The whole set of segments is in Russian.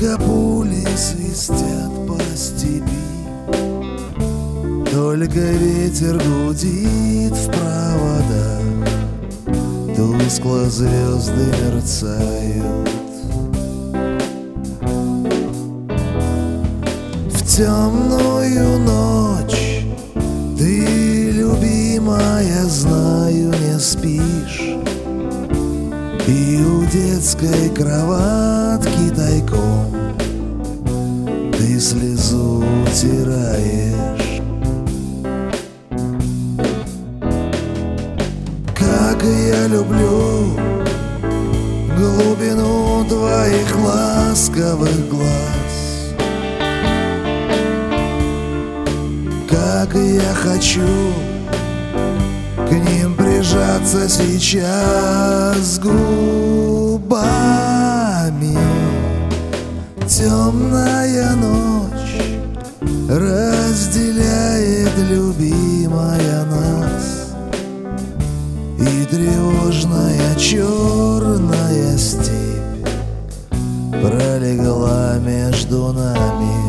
Когда пули свистят по степи, только ветер гудит в проводах, тускло звезды мерцают. В темную ночь ты, любимая, знаю, не спишь, и у детской кроватки тайком ты слезу утираешь. Как я люблю глубину твоих ласковых глаз, как я хочу к ним прижаться сейчас губами. Темная ночь разделяет, любимая, нас, и тревожная черная степь пролегла между нами.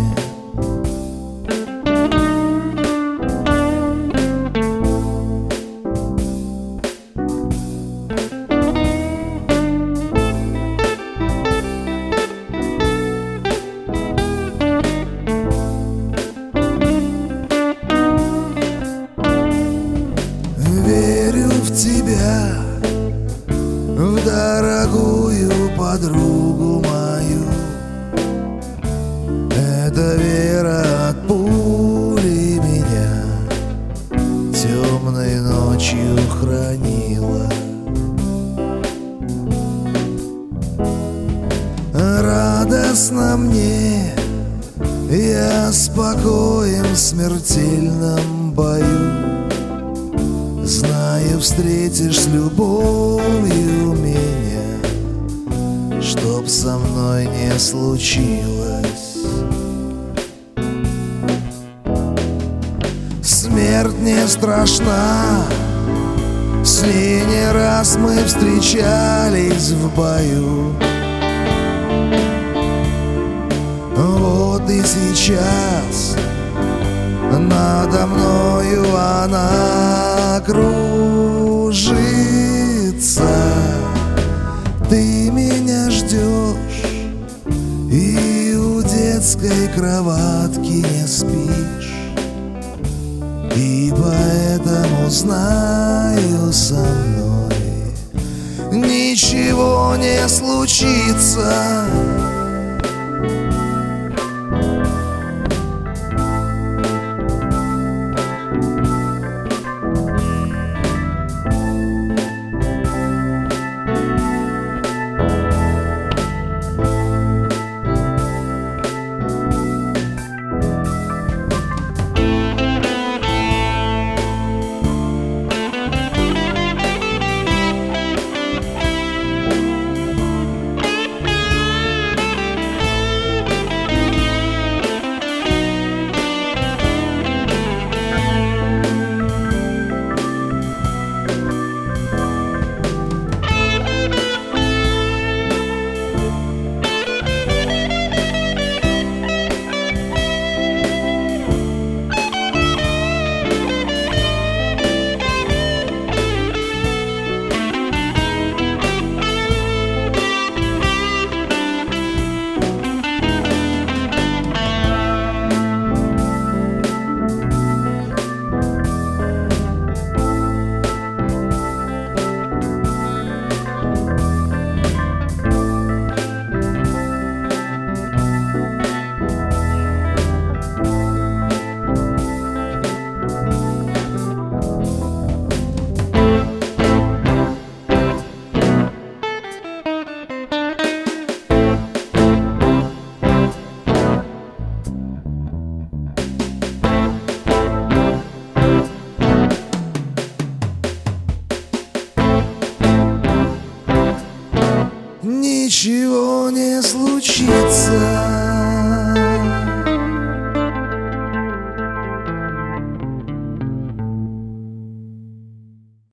Верю в тебя, в дорогую подругу мою. Эта вера от пули меня темной ночью хранила. Радостно мне, я спокоен в смертельном бою. Знаю, встретишь с любовью меня, чтоб со мной не случилось. Смерть не страшна, с ней не раз мы встречались в бою. Вот и сейчас надо мною она кружится. Ты меня ждешь и у детской кроватки не спишь, и поэтому знаю, со мной ничего не случится. Ничего не случится.